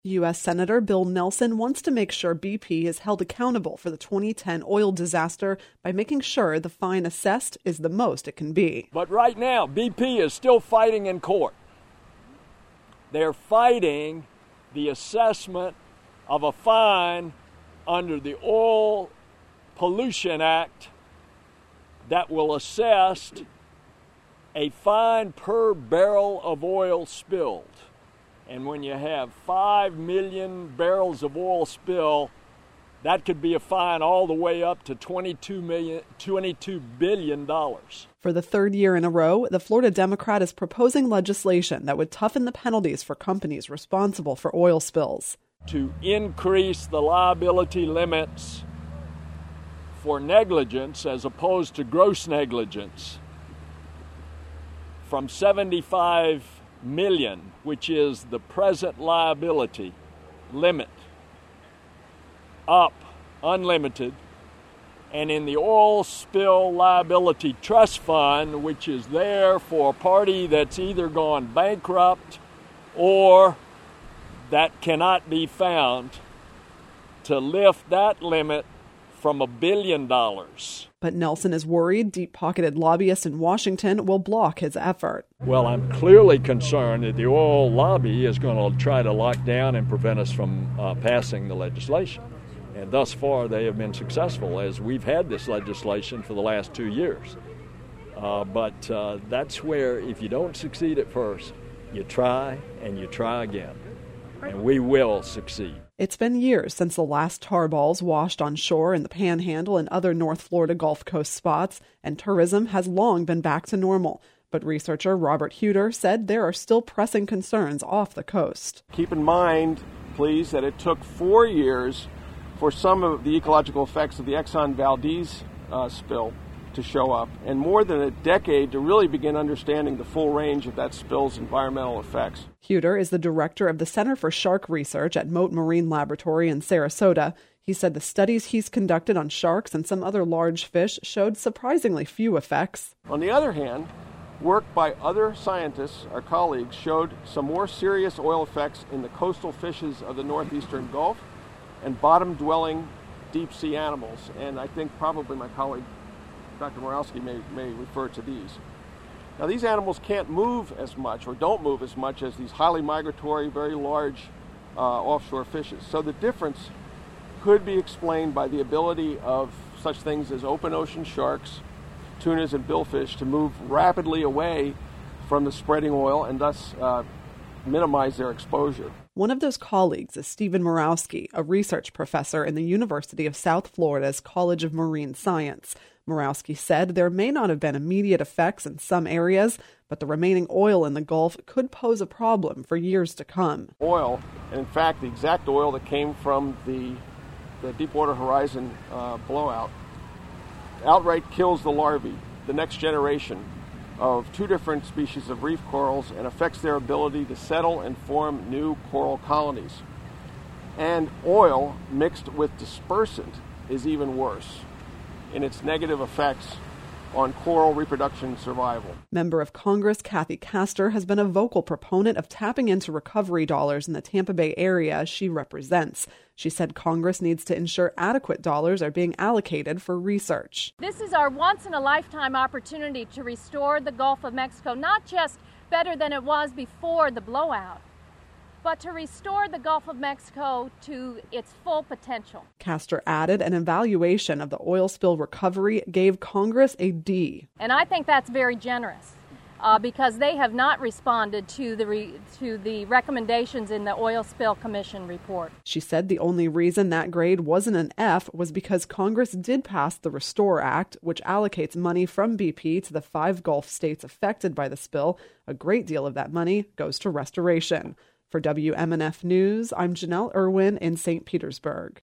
U.S. Senator Bill Nelson wants to make sure BP is held accountable for the 2010 oil disaster by making sure the fine assessed is the most it can be. But right now, BP is still fighting in court. They're fighting the assessment of a fine under the Oil Pollution Act that will assess a fine per barrel of oil spilled. And when you have 5 million barrels of oil spill, that could be a fine all the way up to $22 billion. For the third year in a row, the Florida Democrat is proposing legislation that would toughen the penalties for companies responsible for oil spills. To increase the liability limits for negligence as opposed to gross negligence from $75 million, which is the present liability limit, up unlimited, and in the Oil Spill Liability Trust Fund, which is there for a party that's either gone bankrupt or that cannot be found, to lift that limit from $1 billion. But Nelson is worried deep-pocketed lobbyists in Washington will block his effort. Well, I'm clearly concerned that the oil lobby is going to try to lock down and prevent us from passing the legislation. And thus far, they have been successful, as we've had this legislation for the last 2 years. But that's where, if you don't succeed at first, you try and you try again. And we will succeed. It's been years since the last tar balls washed on shore in the Panhandle and other North Florida Gulf Coast spots, and tourism has long been back to normal. But researcher Robert Huter said there are still pressing concerns off the coast. Keep in mind, please, that it took 4 years for some of the ecological effects of the Exxon Valdez spill to show up, and more than a decade to really begin understanding the full range of that spill's environmental effects. Huter is the director of the Center for Shark Research at Mote Marine Laboratory in Sarasota. He said the studies he's conducted on sharks and some other large fish showed surprisingly few effects. On the other hand, work by other scientists, our colleagues, showed some more serious oil effects in the coastal fishes of the northeastern Gulf and bottom-dwelling deep-sea animals. And I think probably my colleague, Dr. Morawski, may refer to these. Now, these animals can't move as much or don't move as much as these highly migratory, very large offshore fishes. So the difference could be explained by the ability of such things as open ocean sharks, tunas, and billfish to move rapidly away from the spreading oil and thus minimize their exposure. One of those colleagues is Stephen Morawski, a research professor in the University of South Florida's College of Marine Science. Morawski said there may not have been immediate effects in some areas, but the remaining oil in the Gulf could pose a problem for years to come. Oil, and in fact the exact oil that came from the Deepwater Horizon blowout, outright kills the larvae, the next generation of 2 different species of reef corals, and affects their ability to settle and form new coral colonies. And oil mixed with dispersant is even worse in its negative effects on coral reproduction survival. Member of Congress Kathy Castor has been a vocal proponent of tapping into recovery dollars in the Tampa Bay area she represents. She said Congress needs to ensure adequate dollars are being allocated for research. This is our once-in-a-lifetime opportunity to restore the Gulf of Mexico, not just better than it was before the blowout, but to restore the Gulf of Mexico to its full potential. Castor added an evaluation of the oil spill recovery gave Congress a D. And I think that's very generous because they have not responded to the recommendations in the Oil Spill Commission report. She said the only reason that grade wasn't an F was because Congress did pass the Restore Act, which allocates money from BP to the 5 Gulf states affected by the spill. A great deal of that money goes to restoration. For WMNF News, I'm Janelle Irwin in St. Petersburg.